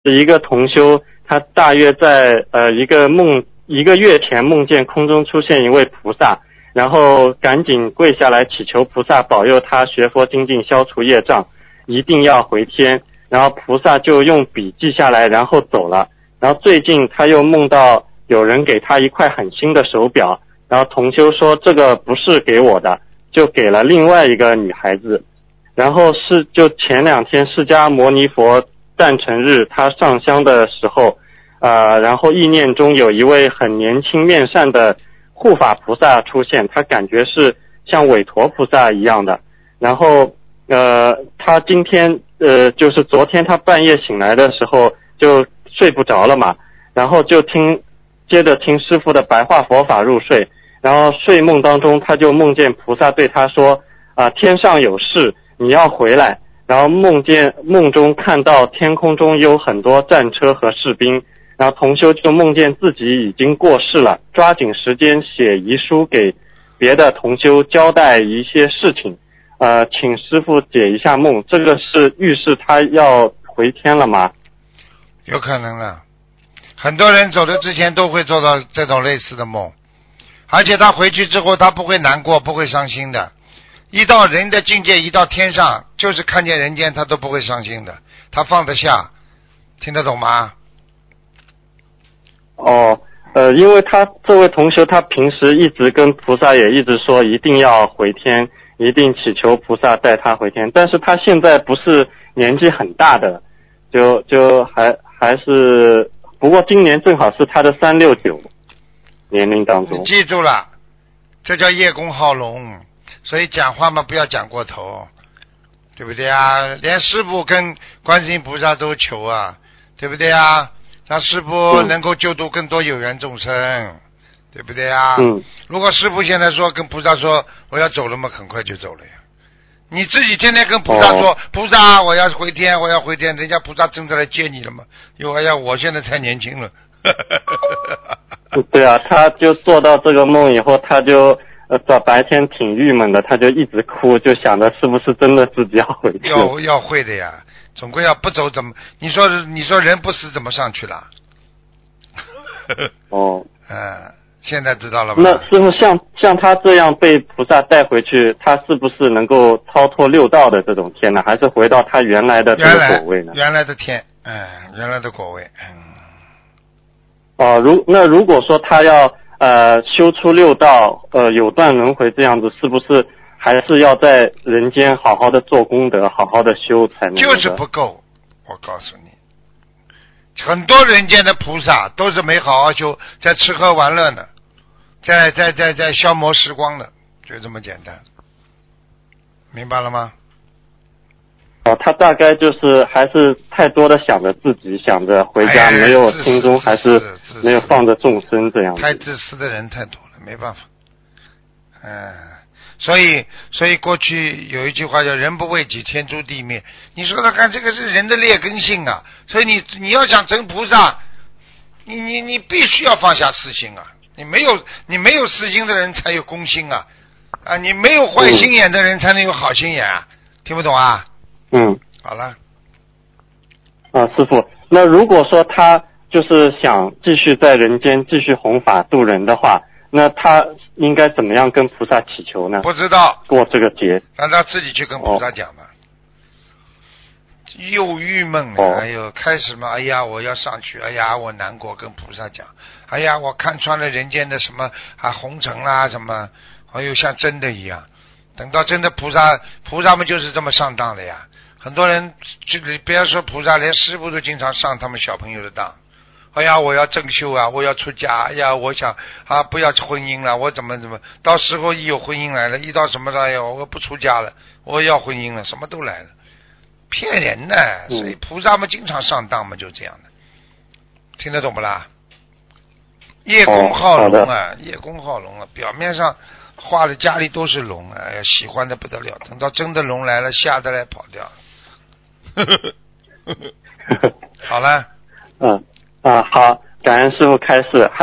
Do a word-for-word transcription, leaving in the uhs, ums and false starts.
一个同修，他大约在呃一个梦一个月前梦见空中出现一位菩萨，然后赶紧跪下来祈求菩萨保佑他学佛精进，消除业障，一定要回天。然后菩萨就用笔记下来，然后走了。然后最近他又梦到有人给他一块很新的手表，然后同修说这个不是给我的，就给了另外一个女孩子。然后是就前两天释迦牟尼佛诞辰日，他上香的时候，呃，然后意念中有一位很年轻面善的护法菩萨出现，他感觉是像韦陀菩萨一样的。然后呃，他今天呃，就是昨天他半夜醒来的时候就睡不着了嘛，然后就听接着听师父的白话佛法入睡，然后睡梦当中他就梦见菩萨对他说啊、呃，天上有事，你要回来。然后梦见梦中看到天空中有很多战车和士兵，然后同修就梦见自己已经过世了，抓紧时间写遗书给别的同修交代一些事情。呃，请师父解一下梦，这个是预示他要回天了吗？ 有可能了，很多人走的之前都会做到这种类似的梦，而且他回去之后他不会难过，不会伤心的。一到人的境界，一到天上，就是看见人间他都不会伤心的，他放得下。听得懂吗？ 哦，呃，因为他这位同学他平时一直跟菩萨也一直说一定要回天，一定祈求菩萨带他回天，但是他现在不是年纪很大的，就就还还是，不过今年正好是他的三六九年龄当中。 你记住了，这叫叶公好龙，所以讲话嘛不要讲过头，对不对啊？连师父跟观世音菩萨都求啊，对不对啊？让师父能够救度更多有缘众生，嗯、对不对啊？ 嗯。 如果师父现在说跟菩萨说我要走了嘛，很快就走了呀。你自己天天跟菩萨说，哦、菩萨我要回天，我要回天，人家菩萨真的来接你了吗？哟，哎呀，我现在太年轻了。 对啊，他就做到这个梦以后，他就呃到白天挺郁闷的，他就一直哭，就想着是不是真的自己要回去。 要要会的呀，总归要不走怎么？你说你说人不死怎么上去了？ 哦， 嗯、呃，现在知道了吧？ 那师傅像像他这样被菩萨带回去，他是不是能够超脱六道的这种天呢？还是回到他原来的这个果位呢？ 原来原来的天，嗯、呃，原来的果位，嗯。 哦，如那如果说他要呃修出六道，呃有断轮回这样子，是不是还是要在人间好好的做功德，好好的修才能？ 就是不够，我告诉你，很多人间的菩萨都是没好好修，在吃喝玩乐呢，在在在在消磨时光的，就这么简单，明白了吗？ 哦，他大概就是还是太多的想着自己，想着回家， 哎、 没有心中还是没有放着众生这样子。 太自私的人太多了，没办法。嗯，所以所以过去有一句话叫人不为己，天诛地灭。你说的看，这个是人的劣根性啊。所以你你要想成菩萨，你你你必须要放下私心啊。你没有你没有私心的人才有公心啊啊！你没有坏心眼的人才能有好心眼啊！听不懂啊？ 嗯， 好了。 啊，师父，那如果说他就是想继续在人间继续弘法度人的话，那他应该怎么样跟菩萨祈求呢？ 不知道， 过这个节， 让他自己去跟菩萨讲吧。哦、又郁闷了，哎呦，开始嘛，哎呀，我要上去，哎呀，我难过，跟菩萨讲，哎呀，我看穿了人间的什么啊红尘啦、啊、什么，哎呦，像真的一样。等到真的菩萨，菩萨们就是这么上当的呀。很多人就不要说菩萨，连师父都经常上他们小朋友的当。哎呀，我要正修啊，我要出家，哎呀，我想啊不要婚姻了，我怎么怎么，到时候一有婚姻来了，一到什么了，哎呀，我不出家了，我要婚姻了，什么都来了，骗人的。所以菩萨们经常上当嘛，就这样的。听得懂不啦？叶公好龙啊，叶公好龙啊，表面上画的家里都是龙，哎呀，喜欢的不得了。等到真的龙来了，吓得来跑掉。好了。 嗯啊，好，感恩师父开示。